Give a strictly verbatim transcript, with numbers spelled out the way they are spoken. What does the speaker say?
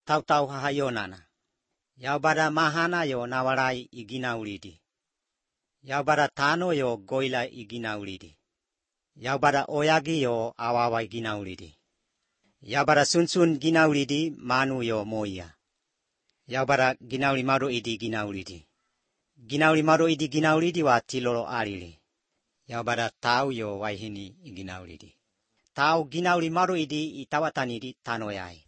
tau tau hahayonana. Yaubada mahana yo nawarai iginaulidi. Yaubada tano yo goila iginaulidi. Yaubada oyagi yo awawa iginaulidi. Yaubada sunsun ginaulidi manu yo moya. Yaubada ginauli maro idi ginaulidi. Ginauli maro idi ginaulidi wa tilolo alili. Yaubada tau yo waihini iginaulidi. Tau ginauli maro idi itawatanidi tanoyai.